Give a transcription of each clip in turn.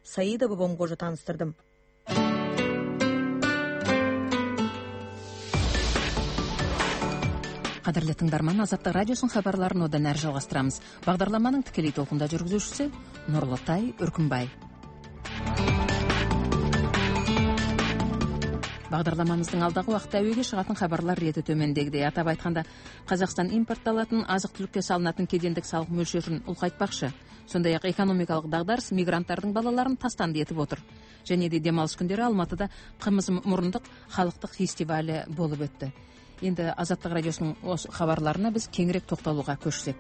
Саида Бабамқожа таныстырдым. Қадірлі тыңдарман, Азаттық радиосын хабарларын одан әрі жалғастырамыз. Бағдарламаның тікелей толқында жүргізушісі Нұрлытай Үркімбай. Бағдарламамыздың алдағы уақытта әуеге шығатын хабарлар реті төмендегідей. Атап айтқанда, Қазақстан импортталатын азық-түлікке салынатын кедендік салық мөлшерін ұлғайтпақшы. Сондай-ақ экономикалық дағдарыс мигранттардың балаларын тастанды етіп отыр. Және де демалыс күндері Алматыда қымыз мұрындық халықтық фестивалі болып өтті. Енді Азаттық радиосының осы хабарларына біз кеңірек тоқталуға көшсек.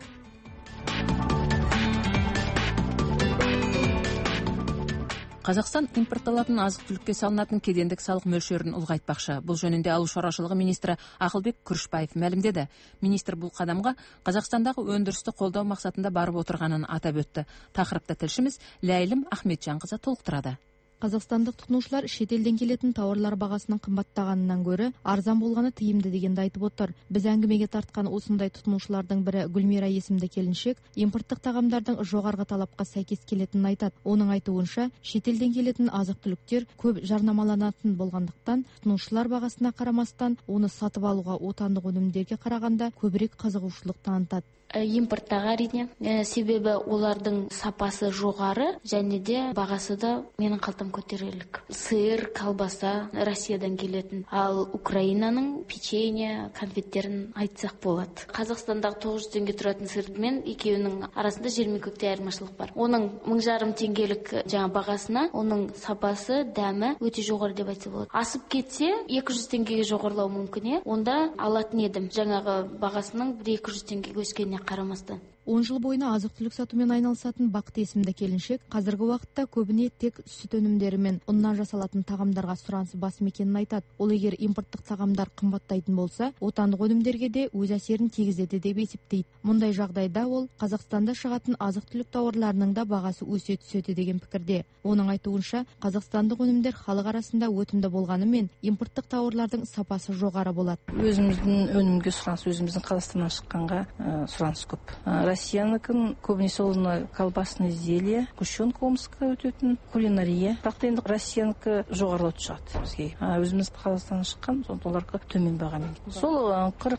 Қазақстан импортталатын азық-түлікке салынатын кедендік салық мөлшерін ұлғайтпақшы. Бұл жөнінде Ауыл шаруашылығы министрі Ақылбек Күрішбаев мәлімдеді. Министр бұл қадамға Қазақстандағы өндірісті қолдау мақсатында барып отырғанын атап өтті. Тақырыпты тілшіміз Ләйлім Ахметжанқызы толықтырады. Қазақстандық тұтынушылар шетелден келетін тауарлар бағасының қымбаттағанынан гөрі арзан болғаны тиімді дегенді айтып отыр. Біз әңгімеге тартқан осындай тұтынушылардың бірі Гүлмира есімді келіншек импорттық тағамдардың жоғарғы талапқа сәйкес келетінін айтады. Оның айтуынша, шетелден келетін азық-түліктер көп жарнамаланатын болғандықтан, тұтынушылар бағасына қарамастан оны сатып алуға отандық өнімдерге қарағанда көбірек қызығушылық танытады. Импорттағы әрине, себебі олардың сапасы жоғары және де бағасы да менің қалтам көтерерлік. Сыр, колбаса Россиядан келетін, ал Украинаның печенье, конфеттерін айтсақ болады. Қазақстандағы 900 теңге тұратын сырмен екеуінің арасында жер мен көктей айырмашылық бар. Оның 1500 теңгелік бағасына оның сапасы, дәмі өте жоғары деп айтса болады. Асып кетсе 200 теңгеге жоғарлау мүмкін, онда алатын едім. Жаңағы бағасының 200 теңгеге өскеніне қарамастан. 10 жыл бойына азық-түлік сатумен айналысатын Бақыт есімді келіншек қазіргі уақытта көбіне тек сүт өнімдері мен ұннан жасалатын тағамдарға сұранысы басым екенін айтады. Ол егер импорттық тағамдар қымбаттайтын болса, отандық өнімдерге де өз әсерін тигізеді деп есептейді. Мұндай жағдайда ол Қазақстанда шығатын азық-түлік тауарларының да бағасы өсе түседі деген пікірде. Оның айтуынша, қазақстандық өнімдер халық арасында өтімді болғанымен, импорттық тауарлардың сапасы жоғары болады. Өзіміздің өнімге сұраныс, өзіміздің Қазақстаннан шыққанға сұраныс көп. Россияныкін көбінесе оны колбасный изделие, гущенка омская өтетін, кулинария. Бірақ енді Россияныкі жоғарылау шығады бізге. Өзіміз Қазақстаннан шыққан, оларға төмен бағамен. Сол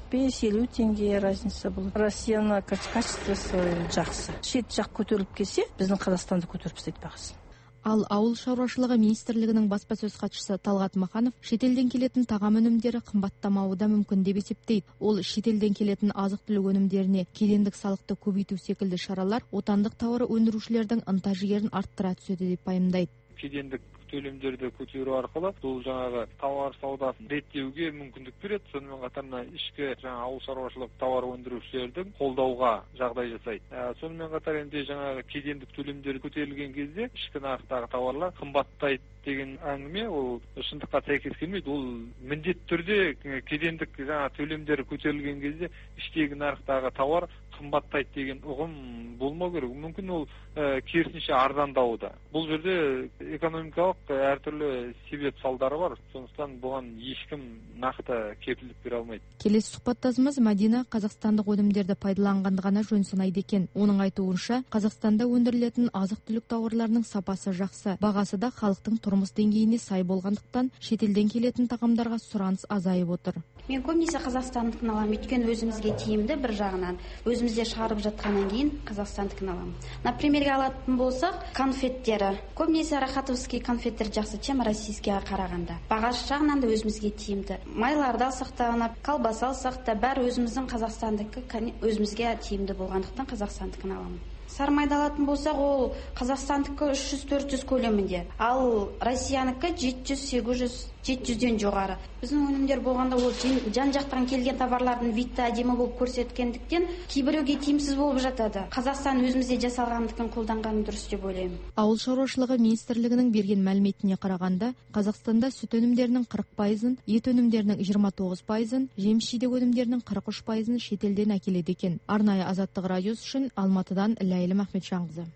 45-50 теңге разница бұл. Россияны качествосы жақсы. Шет жақ көтеріліп келсе, біздің Қазақстанды көтеріп тастайды бағасын. Ал Ауыл шаруашылығы министрлігінің баспасөз хатшысы Талғат Маханов шетелден келетін тағам өнімдері қымбаттамауы да мүмкін деп есептейді. Ол шетелден келетін азық-түлік өнімдеріне кедендік салықты көбейту секілді шаралар отандық тауар өндірушілердің ынта-жігерін арттыра түседі деп пайымдайды. Кедендік төлемдерді көтеру арқылы бұл жаңағы тауар саудасын реттеуге мүмкіндік береді. Сонымен қатар ішкі ауыл шаруашылық тауар өндірушілердің қолдауға жағдай жасайды. Сонымен қатар енді жаңағы кедендік төлемдер көтерілген кезде ішкі нарықтағы тауарлар қымбаттайды деген әңгіме ол шындыққа сәйкес келмейді. Ол міндетті түрде кедендік төлемдер көтерілген кезде іштегі нарықтағы тауар қымбаттайды деген ұғым болмау керек. Мүмкін ол керісінше арзандауы. Бұл жерде экономикалық әртүрлі себеп салдары бар. Сондықтан бұған ешкім нақты кепілдік бере алмайды. Келесі сұхбаттасымыз Мадина қазақстандық өнімдерді пайдаланғанды ғана жөн санайды екен. Оның айтуынша, Қазақстанда өндірілетін азық-түлік тауарларының сапасы жақсы, бағасы да халықтың тұрмыс деңгейіне сай болғандықтан шетелден келетін тағамдарға сұраныс азайып отыр. Мен көбінесе қазақстандықын аламын, өйткені өзімізге тиімді бір жағынан, өзімізде шығарып жатқаннан кейін қазақстандықын аламын. Напримерге алатын болсақ, конфеттері. Көбінесе рахатовский конфеттер жақсы, чем российскийға қарағанда. Бағасы жағынан да өзімізге тиімді. Майларды алсақ та, колбаса алсақ та, бәрі өзіміздің қазақстандықы өзімізге тиімді болғандықтан қазақстандықын аламын. Сармайды алатын болсақ, ол қазақстандықы 300-400 көлемінде, ал Россияныкі 700-800-700-ден жоғары. Біздің өнімдер болғанда ол жан-жақтан келген товарлардың витті әдемі болып көрсеткендіктен кейбіреуге тиімсіз болып жатады. Қазақстан өзімізде жасалғандығын қолданғаны дұрыс деп ойлаймын. Ауыл шаруашылығы министрлігінің берген мәліметіне қарағанда, Қазақстанда сүт өнімдерінің 40%, ет өнімдерінің 29%, жеміс-жидек өнімдерінің 43%-ын шетелден әкеледі екен. Арнайы Азаттық радиосы үшін Алматыдан Ләйлім Ахметжанқызы.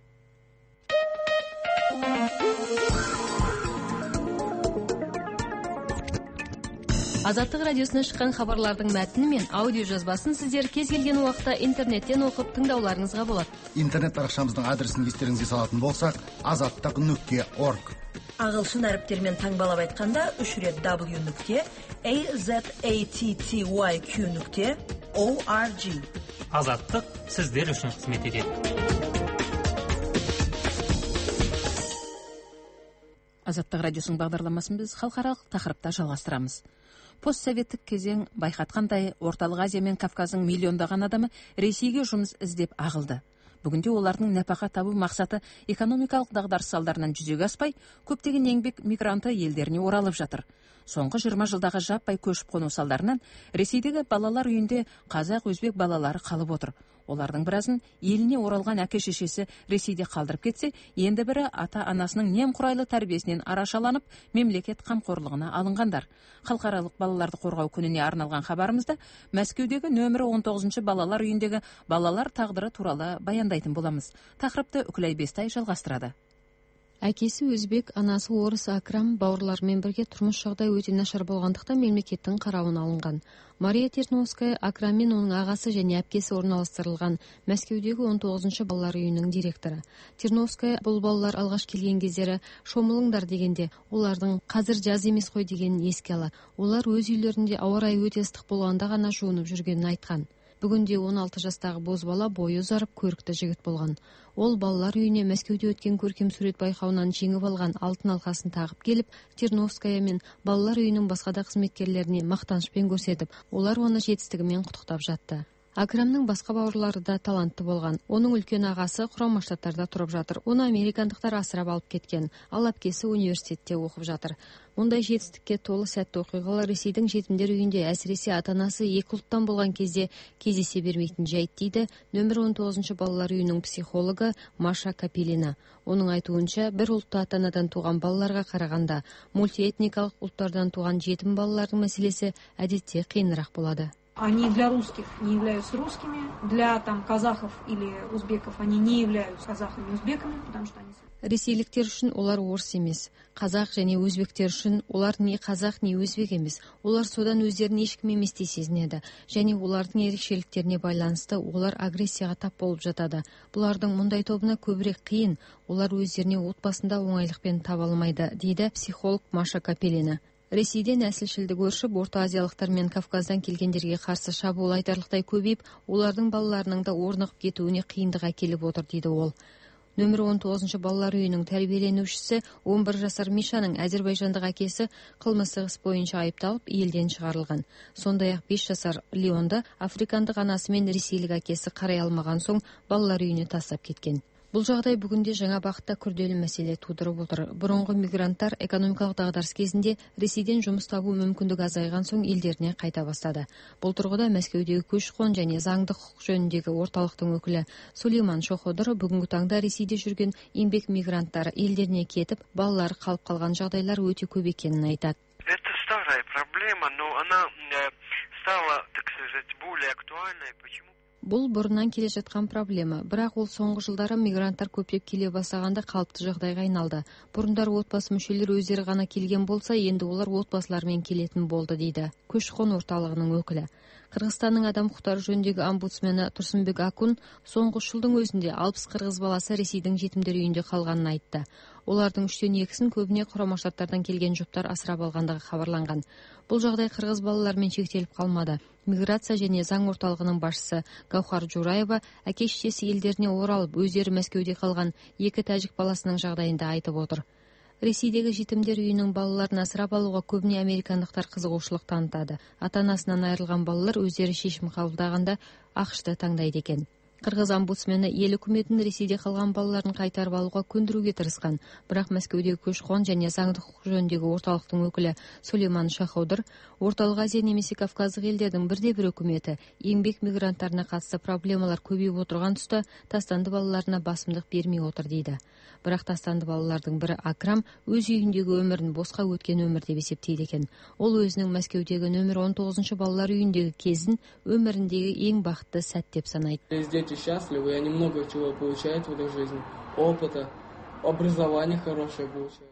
Азаттық радиосынан шыққан хабарлардың мәтіні мен аудио жазбасын сіздер кез келген уақытта интернеттен оқып тыңдауларыңызға болады. Интернет парақшамыздың адресін естеріңізге салатын болсақ, azаттық.org. Ағылшын әріптермен таңбалап айтқанда 3 рет w.azattyq.org. Азаттық сіздер үшін қызмет етеді. Азаттық радиосының бағдарламасын біз халықаралық тақырыпта жалғастырамыз. Постсоветтік кезең байқатқандай, Орталық Азия мен Кавказдың миллиондаған адамы Ресейге жұмыс іздеп ағылды. Бүгінде олардың нәпақа табу мақсаты экономикалық дағдарыс салдарынан жүзеге аспай, көптеген еңбек мигранты елдеріне оралып жатыр. Соңғы 20 жылдағы жаппай көшіп қону салдарынан Ресейдегі балалар үйінде қазақ, өзбек балалары қалып отыр. Олардың біразын еліне оралған әке-шешесі Ресейде қалдырып кетсе, енді бірі ата-анасының немқұрайлы тәрбиесінен арашаланып, мемлекет қамқорлығына алынғандар. Халықаралық балаларды қорғау күніне арналған хабарымызда Мәскеудегі нөмірі 19 балалар үйіндегі балалар тағдыры туралы баяндайтын боламыз. Тақырыпты Үкілай Бестай жалғастырады. Әкесі өзбек, анасы орыс Акрам бауырларымен бірге тұрмыс жағдай өте нашар болғандықтан мемлекеттің қарауына алынған. Мария Терновская Акрам мен оның ағасы және әпкесі орналастырылған Мәскеудегі 19 балалар үйінің директоры. Терновская бұл балалар алғаш келген кездері шомылыңдар дегенде, олардың қазір жаз емес қой дегенін еске алады. Олар өз үйлерінде ауа райы өте ыстық болғанда ғана жуынып жүргенін айтқан. Бүгінде 16 жастағы бозбала бойы ұзарып көрікті жігіт болған. Ол балалар үйіне Мәскеуде өткен көркем сурет байқауынан жеңіп алған алтын алқасын тағып келіп, Терновская мен балалар үйінің басқа да қызметкерлеріне мақтанышпен көрсетіп, олар оны жетістігімен құттықтап жатты. Акрамның басқа бауырлары да талантты болған. Оның үлкен ағасы Құрама Штаттарда тұрып жатыр. Оны американдықтар асырап алып кеткен, ал әпкесі университетте оқып жатыр. Мұндай жетістікке толы сәтті оқиғалар Ресейдің жетімдер үйінде, әсіресе ата-анасы екі ұлттан болған кезде кездесе бермейтін жайт дейді нөмір 19 балалар үйінің психологы Маша Капелина. Оның айтуынша, бір ұлтты ата-анадан туған балаларға қарағанда, мультиэтникалық ұлттардан туған жетім балалардың мәселесі әдетте қиынырақ болады. Они для русских не являются русскими, для казахов или узбеков они не являются казахами и узбеками, потому что они... Ресейліктер үшін олар орыс емес, қазақ және өзбектер үшін олар не қазақ, не өзбек емес. Олар содан өздерін ешкім еместей сезінеді, және олардың ерекшеліктеріне байланысты олар агрессияға тап болып жатады. Бұлардың мұндай тобына көбірек қиын, олар өздеріне отбасында оңайлықпен таба алмайды, дейді психолог Маша Капелина. Ресейден нәсілшілдік өршіп, Орта Азиялықтар мен Кавказдан келгендерге қарсы шабуыл айтарлықтай көбейіп, олардың балаларының да орнығып кетуіне қиындық әкеліп отыр, дейді ол. Нөмір 19 балалар үйінің тәрбиеленушісі 11 жасар Мишаның әзербайжандық әкесі қылмыстық іс бойынша айыпталып, елден шығарылған. Сондай-ақ 5 жасар Леонды африкандық анасы мен ресейлік әкесі қарай алмаған соң балалар үйіне тастап кеткен. Бұл жағдай бүгінде жаңа бағытта күрделі мәселе тудырып отыр. Бұрынғы мигранттар экономикалық дағдарыс кезінде Ресейден жұмыс табу мүмкіндігі азайған соң елдеріне қайта бастады. Бұл тұрғыда Мәскеудегі көші-қон және заңды құқық жөніндегі орталықтың өкілі Сулейман Шоходыр бүгінгі таңда Ресейде жүрген еңбек мигранттары елдеріне кетіп, балалары қалып қалған жағдайлар өте көп екенін айтады. Это старая проблема, но она стала, так сказать, более актуальной. Почему? Бұл бұрыннан келе жатқан проблема, бірақ ол соңғы жылдары мигранттар көптеп келе бастағанда қалыпты жағдайға айналды. Бұрындар отбасы мүшелері өздері ғана келген болса, енді олар отбасыларымен келетін болды, дейді көші-қон орталығының өкілі. Қырғызстанның адам құқықтары жөніндегі омбудсмені Тұрсынбек Акун соңғы жылдың өзінде 60 қырғыз баласы Ресейдің жетімдер үйінде қалғанын айтты. Олардың 3/2-сін көбіне Құрама Штаттардан келген жұптар асырап алғандығы хабарланған. Бұл жағдай қырғыз балалармен шектеліп қалмады. Миграция және заң орталығының басшысы Гаухар Жураева әке-шешесі елдеріне оралып, өздері Мәскеуде қалған 2 тәжік баласының жағдайында айтып отыр. Ресейдегі жетімдер үйінің балаларын асырап алуға көбіне американдықтар қызығушылық танытады. Ата-анасынан айырылған балалар өздері шешім қабылдағанда ақш-ты таңдайды екен. Қырғыз омбудсмені ел үкіметін Ресейде қалған балаларын қайтарып алуға көндіруге тырысқан, бірақ Мәскеудегі көші-қон және заңды құқық жөніндегі орталықтың өкілі Сулейман Шоходыр Орталық Азия немесе Кавказдық елдердің бірде-бір үкіметі еңбек мигранттарына қатысты проблемалар көбейіп отырған тұста тастанды балаларына басымдық бермей отыр, дейді. Бірақ тастанды балалардың бірі Акрам өз үйіндегі өмірін босқа өткен өмір деп есептейді екен. Ол өзінің Мәскеудегі нөмір 19 балалар үйіндегі кезін өміріндегі ең бақытты сәт деп санайды. Дети счастливы, и они много чего получают в этой жизни. Опыта, образование хорошее получают.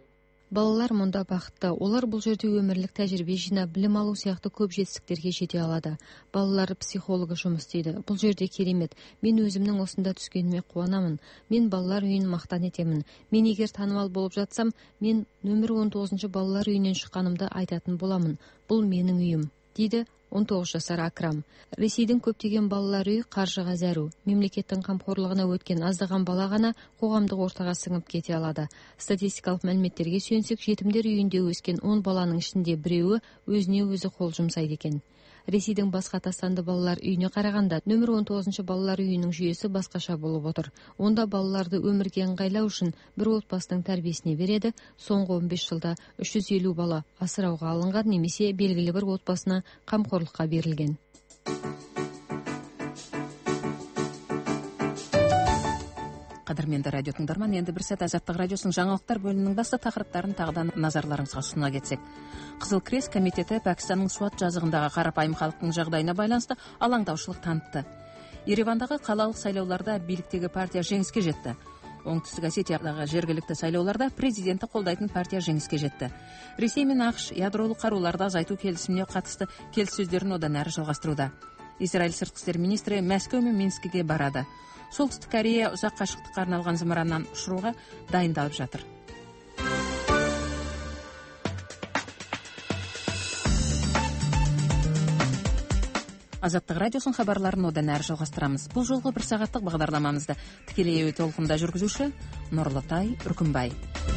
Балалар мұнда бақытты. Олар бұл жерде өмірлік тәжірибе жинап, білім алу сияқты көп жетістіктерге жете алады. Балалар психологы жұмыс істейді. Бұл жерде керемет. Мен өзімнің осында түскеніме қуанамын. Мен балалар үйін мақтан етемін. Мен егер танымал болып жатсам, мен нөмір 19 балалар үйінен шыққанымды айтатын боламын. Бұл менің үйім, дейді 19 жасар Акрам. Ресейдің көптеген балалар үйі қаржыға зәру. Мемлекеттің қамқорлығына өткен аздаған бала ғана қоғамдық ортаға сіңіп кете алады. Статистикалық мәліметтерге сүйенсек, жетімдер үйінде өскен 10 баланың ішінде біреуі өзіне өзі қол жұмсайды екен. Ресейдің басқа тастанды балалар үйіне қарағанда, нөмір 19 балалар үйінің жүйесі басқаша болып отыр. Онда балаларды өмірге ыңғайлау үшін бір отбасының тәрбиесіне береді. Соңғы 15 жылда 350 бала асырауға алынған немесе белгілі бір отбасына қамқорлыққа берілген. Қадірменді радио тыңдарман, енді бір сәт Азаттық радиосының жаңалықтар бөлімінің басты тақырыптарын тағыдан назарларыңызға ұсына кетсек. Қызыл крест комитеті Пәкістанның Суат жазығындағы қарапайым халықтың жағдайына байланысты алаңдаушылық танытты. Еревандағы қалалық сайлауларда биліктегі партия жеңіске жетті. Оңтүстік Осетиядағы жергілікті сайлауларда президентті қолдайтын партия жеңіске жетті. Ресей мен ақш ядролық қаруларды азайту келісіміне қатысты келіссөздерін одан әрі жалғастыруда. Израиль сыртқы істер министрі Мәскеу мен Минскіге барады. Солтүстік Корея ұзақ қашықтыққа арналған зымыраннан ұшыруға дайындалып жатыр. Азаттық радиосын хабарларын одан әрі жалғастырамыз. Бұл жолғы бір сағаттық бағдарламамызды тікелей эфир толқында жүргізуші Нұрлытай Үркімбай.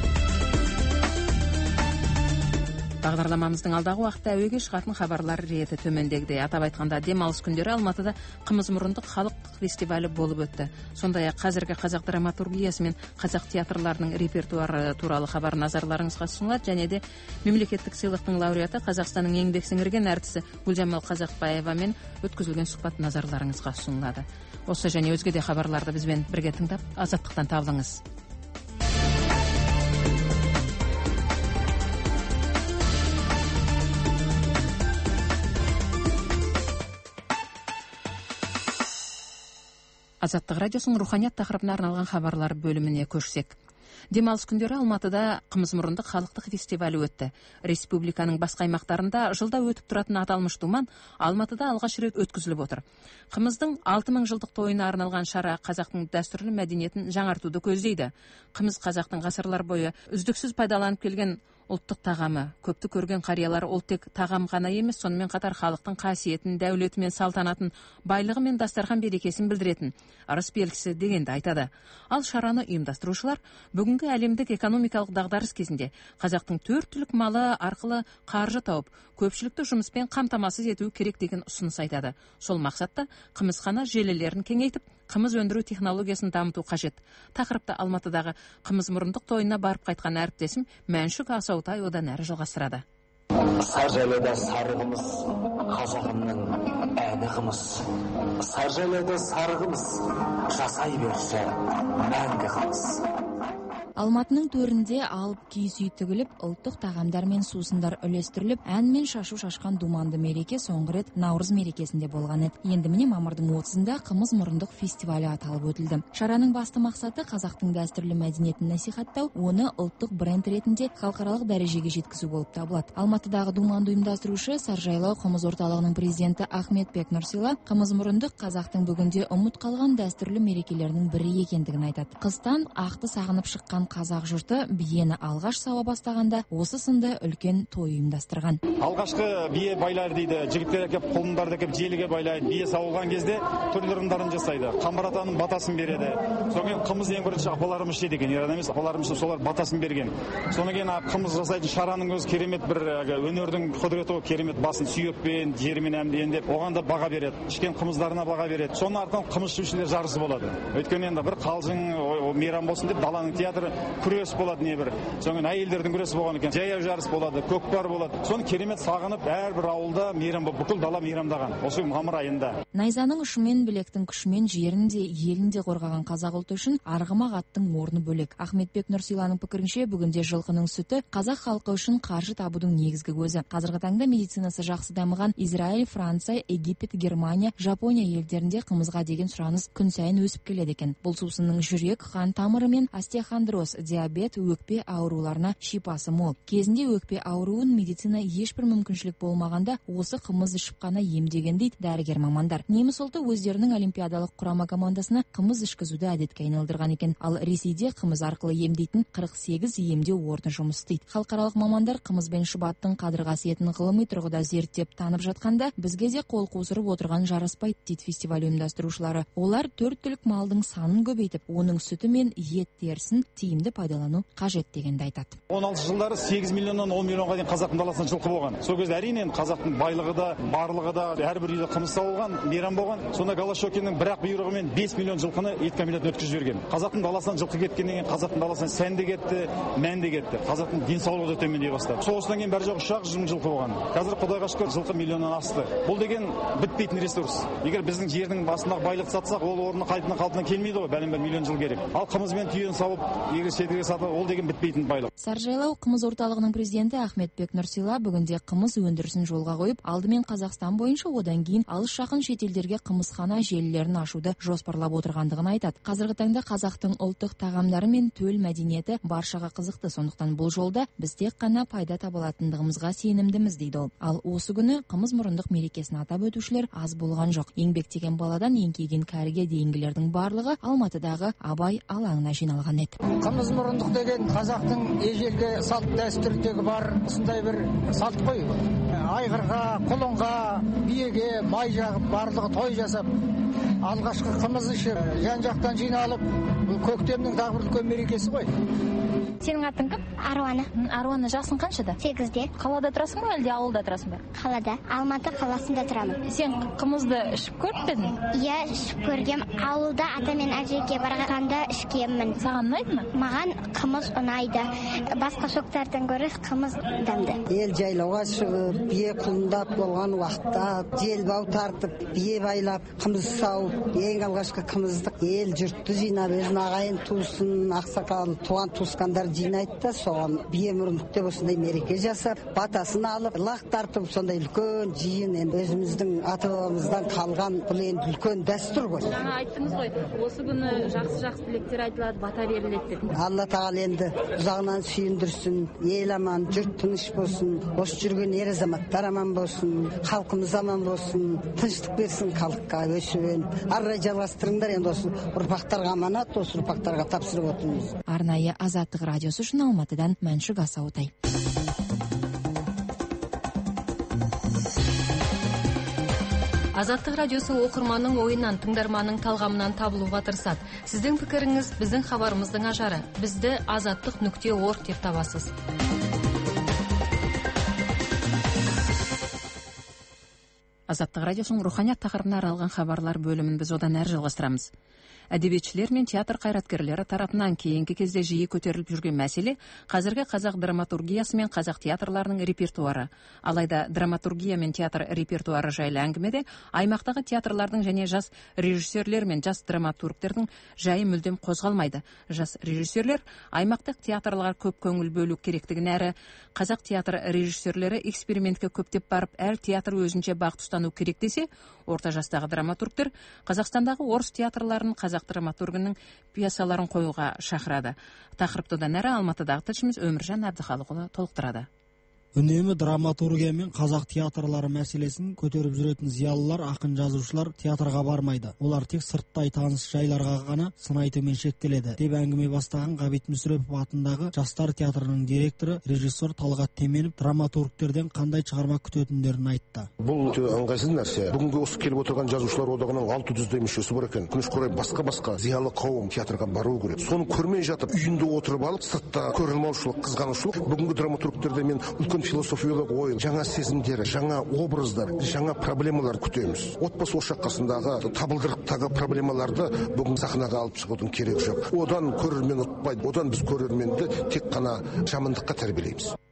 Бағдарламамыздың алдағы уақытта әуеге шығатын хабарлар реті төмендегідей. Атап айтқанда, демалыс күндері Алматыда қымыз мұрындық халықтық фестивалі болып өтті. Сондай-ақ қазіргі қазақ драматургиясы мен қазақ театрларының репертуары туралы хабар назарларыңызға ұсынылады, және де мемлекеттік сыйлықтың лауреаты Қазақстанның еңбек сіңірген әртісі Гүлжамал Қазақбаевамен өткізілген сұхбат назарларыңызға ұсынылады. Осы және өзге де хабарларды бізбен бірге тыңдап, азаттықтан табылыңыз. Азаттық радиосының руханият тақырыбына арналған хабарлар бөліміне көшсек. Демалыс күндері Алматыда қымыз мұрындық халықтық фестивалі өтті. Республиканың басқа аймақтарында жылда өтіп тұратын аталмыш думан Алматыда алғаш рет өткізіліп отыр. Қымыздың 6000 жылдық тойына арналған шара қазақтың дәстүрлі мәдениетін жаңартуды көздейді. Қымыз қазақтың ғасырлар бойы үздіксіз пайдаланып келген ұлттық тағамы. Көпті көрген қариялар ол тек тағам ғана емес, сонымен қатар халықтың қасиетін, дәулеті мен салтанатын, байлығы мен дастархан берекесін білдіретін ырыс белгісі дегенді айтады. Ал шараны ұйымдастырушылар бүгінгі әлемдік экономикалық дағдарыс кезінде қазақтың 4 түлік малы арқылы қаржы тауып, көпшілікті жұмыспен қамтамасыз ету керек деген ұсыныс айтады. Сол мақсатта қымызхана желілерін кеңейтіп, қымыз өндіру технологиясын дамыту қажет. Тақырыпты Алматыдағы қымыз мұрындық тойына барып қайтқан әріптесім Мәншүк Асаутай одан әрі жалғастырады. Саржайлыда сарығымыз, қазағымның әні қымыз. Саржайлыда сарығымыз, жасай берші мәңгі қымыз. Алматының төрінде алып киіз үй тігіліп, ұлттық тағамдар мен сусындар үлестіріліп, ән мен шашу шашқан думанды мереке соңғы рет Наурыз мерекесінде болған еді. Енді міне мамырдың 30-ында қымыз мұрындық фестивалі аталып өтілді. Шараның басты мақсаты қазақтың дәстүрлі мәдениетін насихаттау, оны ұлттық бренд ретінде халықаралық дәрежеге жеткізу болып табылады. Алматыдағы думанды ұйымдастырушы Саржайлау қымыз орталығының президенті Ахметбек Нұрсила қымыз мұрындық қазақтың бүгінде ұмыт қалған дәстүрлі мерекелерінің бірі екендігін айтады. Қыстан ақты сағынып шыққан қазақ жұрты биені алғаш сауа бастағанда осы сынды үлкен той ұйымдастырған. Алғашқы бие байлар дейді, жігіттер әкеп қолындарды әкеп желіге байлайды. Бие сауылған кезде түрлі ырымдарын жасайды. Қамбар атаның батасын береді. Содан қымыз ең бірінші апаларымыз жеді екен, ер адам емес, апаларымыз солар батасын берген. Содан кейін қымыз жасайтын шараның өзі керемет бір өнердің құдіреті, керемет басын сүйекпен, жермен әмдендеп, оған да баға береді. Ішкен қымыздарына баға береді. Соның артынан қымыз ішушілер жарысы болады. Өйткені енді бір қалжың мейрам болсын деп даланың театры күрес болады не бір. Соңын әйелдердің күресі болған екен. Жаяу жарыс болады, көкпар болады. Соны керемет сағынып, әрбір ауылда мейрам болып, бүкіл дала мейрамдаған. Осы мамыр айында. Найзаның ұшымен, білектің күшімен жерін де, елін де қорғаған қазақ ұлты үшін арғымақ аттың орны бөлек. Ахметбек Нұрсиланың пікірінше, бүгінде жылқының сүті қазақ халқы үшін қаржы табудың негізгі көзі. Қазіргі таңда медицинасы жақсы дамыған Израиль, Франция, Египет, Германия, Жапония елдерінде қымызға деген сұраныс күн сайын өсіп келеді екен. Бұл сусынның жүрек, қан тамыры мен остеохондроз остеопороз, диабет, өкпе ауруларына шипасы мол. Кезінде өкпе ауруын медицина ешбір мүмкіншілік болмағанда осы қымыз ішіп қана емдеген дейді дәрігер мамандар. Неміс ұлты өздерінің олимпиадалық құрама командасына қымыз ішкізуді әдетке айналдырған екен. Ал Ресейде қымыз арқылы емдейтін 48 емдеу орны жұмыс істейді. Халықаралық мамандар қымыз бен шұбаттың қадір қасиетін ғылыми тұрғыда зерттеп танып жатқанда, бізге де қол қусырып отырған жараспайды дейді фестиваль ұйымдастырушылары. Олар 4 түлік малдың санын көбейтіп, оның сүті мен ет терісін тиімді пайдалану қажет дегенді айтады. 16 жылдары 8 миллионнан 10 миллионға дейін қазақтың даласында жылқы болған. Сол кезде әрине қазақтың байлығы да, барлығы да, әрбір үйде қымыз сауылған, мейрам болған. Сонда Голощекиннің бірақ бұйрығымен 5 миллион жылқыны ет комбинатына өткізіп жіберген. Қазақтың даласынан жылқы кеткеннен кейін қазақтың даласынан сән де кетті, мән де кетті. Қазақтың денсаулығы да төмендей бастады. Соғыстан кейін бәрі жоғы 3 мың жылқы болған. Қазір Құдайға шүкір жылқы миллионнан асты. Бұл деген бітпейтін ресурс. Егер біздің жердің басындағы байлықты сатсақ, ол орны қалпына келмейді ғой, бәлем-бір миллион жыл керек. Ал қымыз бен түйені сауып, егер шетелге сатып, ол деген бітпейтін байлық. Саржайлау қымыз орталығының президенті Ахметбек Нұрсила бүгінде қымыз өндірісін жолға қойып, алдымен Қазақстан бойынша, одан кейін алыс жақын шетелдерге қымызхана желілерін ашуды жоспарлап отырғандығын айтады. Қазіргі таңда қазақтың ұлттық тағамдары мен төл мәдениеті баршаға қызықты, сондықтан бұл жолда біз тек қана пайда табылатындығымызға сенімдіміз дейді ол. Ал осы күні қымыз мұрындық мерекесін атап өтушілер аз болған жоқ. Еңбектеген баладан еңкейген кәріге дейінгілердің барлығы Алматыдағы Абай алаңына жиналған еді. Қымыз мұрындық деген қазақтың ежелгі салт дәстүріндегі бар осындай бір салт қой. Айғырға, құлынға, биеге май жағып, барлығы той жасап, алғашқы қымыз ішіп, жан-жақтан жиналып, көктемнің тағы бір үлкен мерекесі ғой. Сенің атың кім? Аруана. Аруана, жасың қаншада? 8-де. Қалада тұрасың ба, әлде ауылда тұрасың ба? Қалада. Алматы қаласында тұрамын. Сен қымызды ішіп көріп пе едің? Иә, ішіп көргем. Ауылда ата мен әжеге барғанда ішкенмін. Саған ұнайды ма? Маған қымыз ұнайды. Басқа шоқтардан гөрі қымыз ұнамды. Ел жайлауға шығып, бие құлындап болған уақытта желбау тартып, бие байлап, қымыз сауып, ең алғашқы қымыздық ел жұртты жинап, өзінің ағайын туысын, ақсақал, туған туысқандар жинайды да, соған бие мұрындық деп осындай мереке жасап, батасын алып, лақ тартып, сондай үлкен жиын, енді өзіміздің ата-бабамыздан қалған бұл енді үлкен дәстүр ғой. Жаңа айттыңыз ғой, осы күні жақсы тілектер айтылады, бата беріледі деп. Алла тағала енді ұзағынан сүйіндірсін, ел аман, жұрт тыныш болсын, осы жүрген ер азаматтар аман болсын, халқымыз аман болсын, тыныштық берсін халыққа, өсуін. Ары жалғастырыңдар, енді осы ұрпақтарға аманат, осы ұрпақтарға тапсырып отырмыз. Арнайы Азаттық радиосы үшін Алматыдан Мәншүк Асаутай. Азаттық радиосы оқырманның ойынан, тыңдарманның талғамынан табылуға тырысады. Сіздің пікіріңіз біздің хабарымыздың ажары. Бізді azаттық.org деп табасыз. Азаттық радиосының руханият тақырыбына арналған хабарлар бөлімін біз одан әрі жалғастырамыз. Әдебиетшілер мен театр қайраткерлері тарапынан кейінгі кезде жиі көтеріліп жүрген мәселе қазіргі қазақ драматургиясы мен қазақ театрларының репертуары. Алайда драматургия мен театр репертуары жайлы әңгімеде аймақтағы театрлардың және жас режиссерлер мен жас драматургтердің жайы мүлдем қозғалмайды. Жас режиссерлер аймақтық театрларға көп көңіл бөлу керектігін, әрі қазақ театр режиссерлері экспериментке көптеп барып, әр театр өзінше бағыт ұстану керек десе, орта жастағы драматургтер Қазақстандағы орыс театрларын қазақ драматургінің пьесаларын қоюға шақырады. Тақырыпты одан әрі Алматыдағы тілшіміз Өміржан Әбдіхалықұлы толықтырады. Үнемі драматургия мен қазақ театрлары мәселесін көтеріп жүретін зиялылар, ақын жазушылар театрға бармайды. Олар тек сырттай таныс жайларға ғана сын айтумен шектеледі деп әңгіме бастаған Ғабит Мүсірепов атындағы Жастар театрының директоры, режиссер Талғат Теменов драматургтерден қандай шығарма күтетіндерін айтты. Бұл ыңғайсыз нәрсе. Бүгінгі осы келіп отырған жазушылар одағының 600-дей мүшесі бар екен. Күнішке орай басқа зиялы қауым театрға бару керек. Соны көрмей жатып, үйінде отырып алып, сыртта көрілмеушілік, қызғанушылық бүгінгі драматургтерде мен үлкен философиялық ой, жаңа сезімдер, жаңа образдар, жаңа проблемалар күтеміз. Отбасы ошақ қасындағы табылдырықтағы проблемаларды бүгін сахнаға алып шығудың керегі жоқ. Одан көрермен ұтпайды. Одан біз көрерменді тек қана жамандыққа тәрбиелейміз.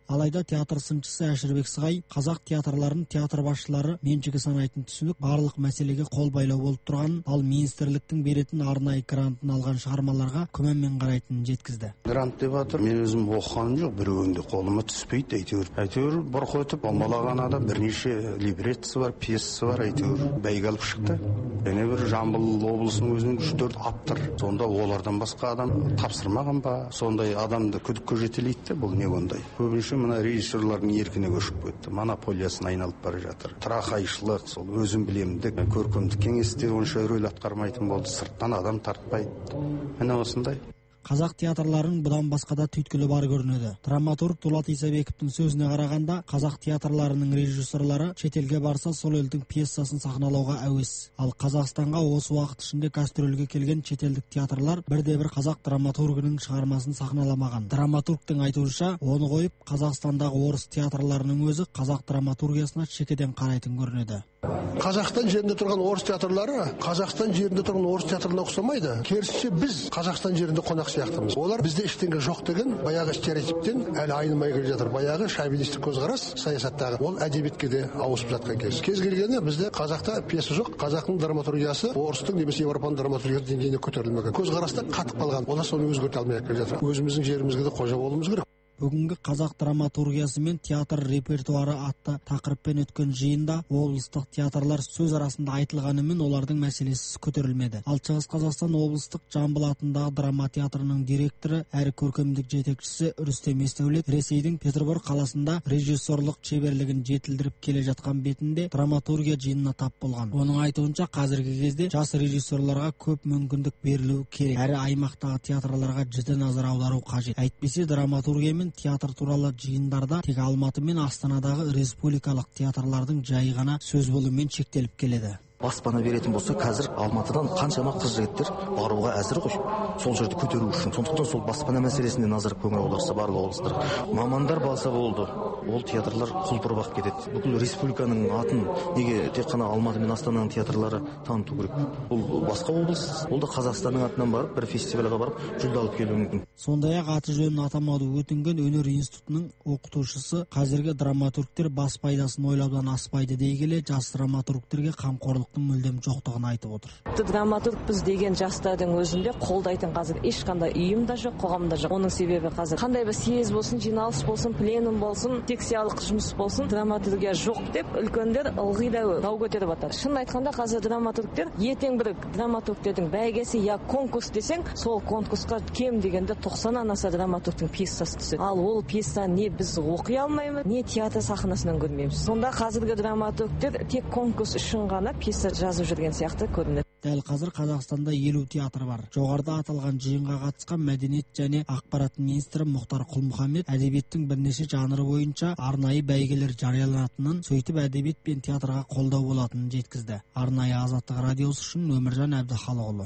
Алайда театр сынчысы Әшірбек Сығай қазақ театрларын театр басшылары меншігі санайтын түсінік барлық мәселеге қол байлау болып тұрғанын, ал министрліктің беретін арнайы грантын алған шығармаларға күмәнмен қарайтынын жеткізді. Грант деп жатыр, мен өзім оқығаным жоқ, біреуінде қолыма түспейді, әйтеуір бұрқ өтіп алмалаған адам бірнеше либреттісі бар, пьесасы бар, әйтеуір бәйге алып шықты. Және бір Жамбыл облысының өзінің 3-4 автор. Сонда олардан басқа адам тапсырмаған ба? Сондай адамды күдікке жетелейді, бұл не ондай. Көбінше мына режиссерлардың еркіне көшіп кетті. Монополиясына айналып бара жатыр. Тырақайшылық, сол өзім білемдік, көркемдік кеңесте онша рөл атқармайтын болды. Сырттан адам тартпайды. Міне осындай. Қазақ театрларының бұдан басқа да түйткілі бар көрінеді. Драматург Дулат Исабековтың сөзіне қарағанда, қазақ театрларының режиссерлары шетелге барса сол елдің пьесасын сахналауға әуес. Ал Қазақстанға осы уақыт ішінде гастрольге келген шетелдік театрлар бірде-бір қазақ драматургінің шығармасын сахналамаған. Драматургтың айтуынша, оны қойып, Қазақстандағы орыс театрларының өзі қазақ драматургиясына шекеден қарайтын көрінеді. Қазақстан жерінде тұрған орыс театрлары Қазақстан жерінде тұрған орыс театрына ұқсамайды. Керісінше біз Қазақстан жерінде қонақ сияқтымыз. Олар бізде ештеңе жоқ деген баяғы стереотиптен әлі айнымай келе жатыр. Баяғы шовинистік көзқарас саясаттағы ол әдебиетке де ауысып жатқан кез. Кез келгенде бізде қазақта пьеса жоқ. Қазақтың драматургиясы орыстың немесе Европаның драматургиясы деңгейіне көтерілмеген. Көзқараста қатып қалған. Олар соны өзгерте алмай келе жатыр. Өзіміздің жерімізге де қожа болуымыз керек. Бүгінгі қазақ драматургиясы мен театр репертуары атты тақырыппен өткен жиында облыстық театрлар сөз арасында айтылғанымен олардың мәселесі көтерілмеді. Ал Шығыс Қазақстан облыстық Жамбыл атындағы драма театрының директоры әрі көркемдік жетекшісі Рүстем Естеулет Ресейдің Петербург қаласында режиссерлық шеберлігін жетілдіріп келе жатқан бетінде драматургия жиынына тап болған. Оның айтуынша қазіргі кезде жас режиссерларға көп мүмкіндік берілу керек, әрі аймақтағы театрларға жіті назар аудару қажет. Әйтпесе драматургия мен театр туралы жиындарда тек Алматы мен Астанадағы республикалық театрлардың жайы ғана сөз болумен шектеліп келеді. Баспана беретін болса, қазір Алматыдан қаншама қыз жігіттер баруға әзір ғой. Сол жерді көтеру үшін. Сондықтан сол баспана мәселесіне назар көңіл аударса барлық облыстар. Мамандар болса болды. Ол театрлар құлпырып кетеді. Бүкіл республиканың атын неге тек қана Алматы мен Астананың театрлары таныту керек? Ол басқа облыс, ол да Қазақстанның атынан барып, бір фестивальға барып, жүлде алып келуі мүмкін. Сондай-ақ аты жөнін атамауды өтінген өнер институтының оқытушысы қазіргі драматургтер бас пайдасын ойлаудан аспайды дей келе, жас драматургтерге қамқорлық мүлдем жоқтығын айтып отыр. Драматургпыз деген жастардың өзінде қолдайтын қазір ешқандай ұйым да жоқ, қоғам да жоқ. Оның себебі қазір қандай бір съезд болсын, жиналыс болсын, пленум болсын, секциялық жұмыс болсын, драматургия жоқ деп үлкендер ылғи да дау көтеріп жатыр. Шын айтқанда қазір драматургтер ертең бір драматургтердің бәйгесі я конкурс десең, сол конкурсқа кем дегенде 90-нан аса драматургтың пьесасы түседі. Ал ол пьесаны не біз оқи алмаймыз, не театр сахнасынан көрмейміз. Сонда қазіргі драматургтер тек конкурс үшін ғана пьеса жазып жүрген сияқты көрінеді. Дәл қазір Қазақстанда 50 театр бар. Жоғарыда аталған жиынға қатысқан мәдениет және ақпарат министрі Мұхтар Құл-Мұхаммед әдебиеттің бірнеше жанры бойынша арнайы бәйгелер жарияланатынын, сөйтіп әдебиет пен театрға қолдау болатынын жеткізді. Арнайы Азаттық радиосы үшін Өміржан Әбдіхалықұлы.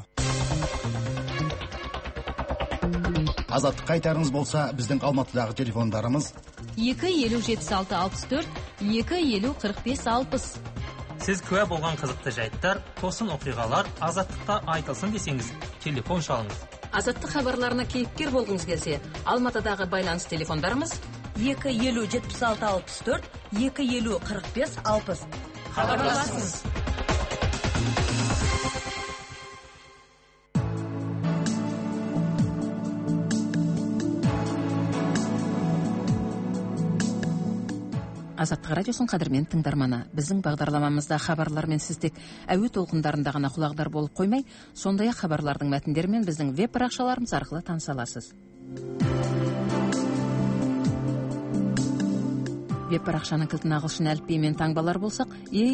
Азаттық қайтарыңыз болса, біздің Алматыдағы телефондарымыз 2-50-76-64, 2-50-45-60. Сіз куә болған қызықты жайттар, тосын оқиғалар Азаттыққа айтылсын десеңіз, телефон шалыңыз. Азаттық хабарларына кейіпкер болғыңыз келсе, Алматыдағы байланыс телефондарымыз 2-50-76-64, 2-50-45-60. Хабарласыңыз. Азаттық радиосын қадірмен тыңдарманы. Біздің бағдарламамызда хабарлармен сіз тек әуе толқындарында ғана құлағдар болып қоймай, сондай-ақ хабарлардың мәтіндерімен біздің веб-парақшаларымыз арқылы таныса аласыз. Веб-парақшаның кілтін ағылшын әліпбиімен таңбалар болсақ,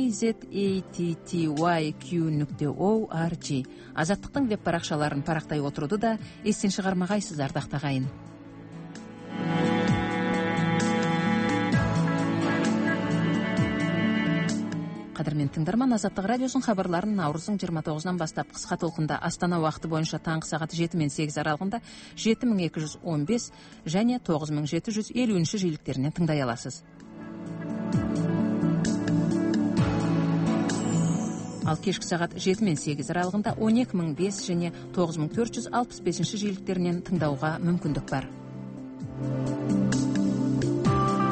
azattyq.org. Азаттықтың веб-парақшаларын парақтай отыруды да естен шығармағайсыз, ардақты ағайын. Қадірмен тыңдарман, Азаттық радиосын хабарларын наурыздың 29-нан бастап қысқа толқында Астана уақыты бойынша таңғы сағат 7 мен 8 аралығында 7215 және 9750 жиіліктерінен тыңдай аласыз. Ал кешкі сағат 7 мен 8 аралығында 12005 және 9465 жиіліктерінен тыңдауға мүмкіндік бар.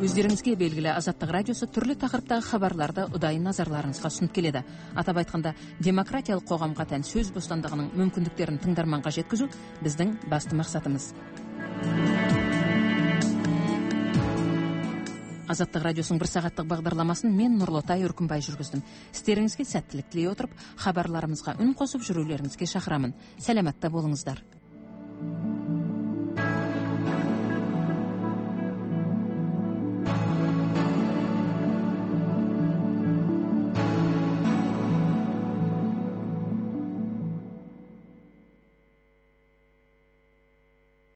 Өздеріңізге белгілі Азаттық радиосы түрлі тақырыптағы хабарларды ұдайы назарларыңызға ұсынып келеді. Атап айтқанда, демократиялық қоғамға тән сөз бостандығының мүмкіндіктерін тыңдарманға жеткізу біздің басты мақсатымыз. Азаттық радиосының 1 сағаттық бағдарламасын мен Нұрлытай Үркімбай жүргіздім. Сіздеріңізге сәттілік тілей отырып, хабарларымызға үн қосып жүрулеріңізге шақырамын. Сәлематта болыңыздар.